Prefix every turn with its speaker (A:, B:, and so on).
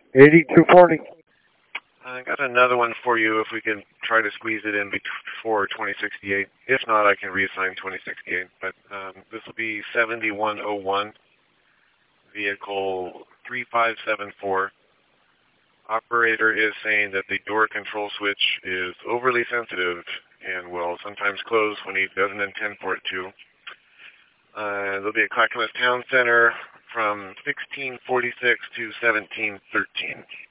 A: 8240.
B: I got another one for you if we can try to squeeze it in before 2068. If not, I can reassign 2068. But this will be 7101, vehicle 3574. Operator is saying that the door control switch is overly sensitive and will sometimes close when he doesn't intend for it to. There'll be a Clackamas Town Center from 1646 to 1713.